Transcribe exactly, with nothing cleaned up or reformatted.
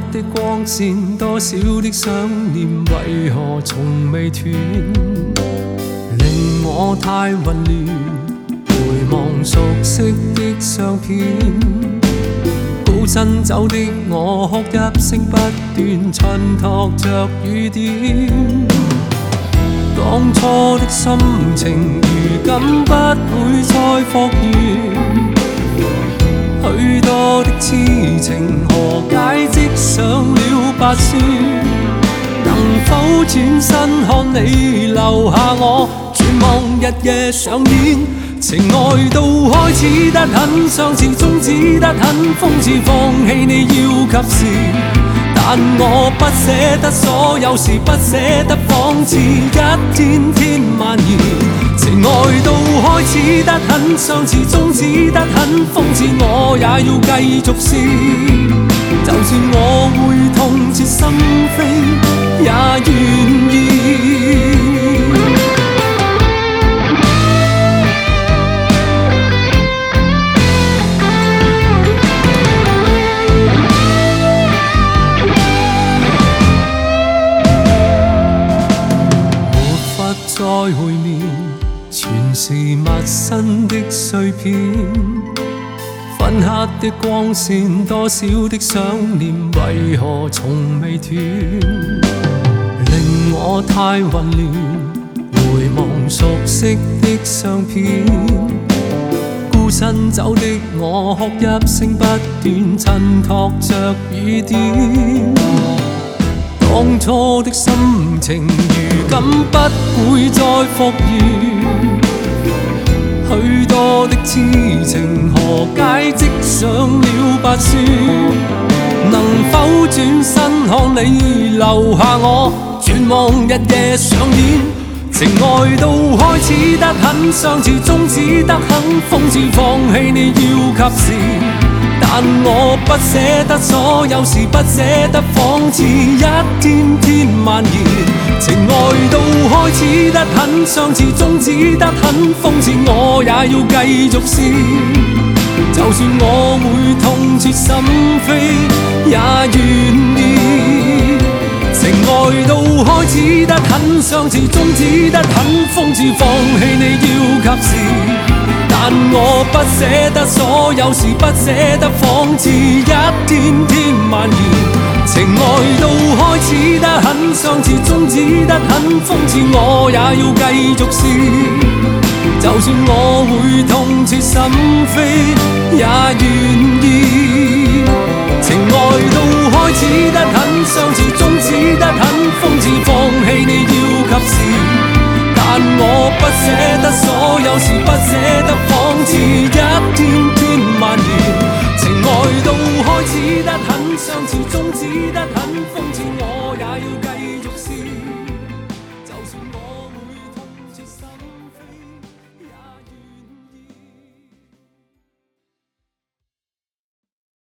的光線，多少的想念，為何從未斷？令我太混亂，回望熟悉的相片，孤身走的我哭泣聲不斷，襯托着雨點。當初的心情，如今不會再復原。許多的痴情，何解即上了白雪？能否轉身看你留下我？絕望日夜上演，情愛到開始得很相似，終止得很諷刺，放棄你要及時。但我不捨得所有事，不捨得仿似一天天蔓延。情愛到開始得很相似，終止得很諷刺，我也要繼續試。就算我會痛徹心扉，也願意。再會面，全是陌生的碎片，粉黑的光線，多少的想念，為何從未斷？令我太混亂，回望熟悉的相片，孤身走的我哭泣聲不斷，襯托着雨點。當初的心情，如今不會再復原。許多的痴情，何解即上了白雪？能否轉身看你留下我？絕望日夜上演，情愛到開始得很相似，終止得很諷刺，放棄你要及時。但我不捨得所有事，不捨得仿似一天天蔓延。情愛到開始得很相似，終止得很諷刺，我也要繼續試。就算我會痛徹心扉，也願意。情愛到開始得很相似，終止得很諷刺，放棄你要及時。但我不捨得所有事，不捨得仿似一天天蔓延。情愛到開始得很相似，終止得很諷刺，我也要繼續試。就算我會痛徹心扉，也願意。情愛到開始得很相似，終止得很諷刺，放棄你要及時。但我不捨得所有事，不捨得仿似一天天蔓延。情愛到開始得很相似，終止得很諷刺，我也要繼續試。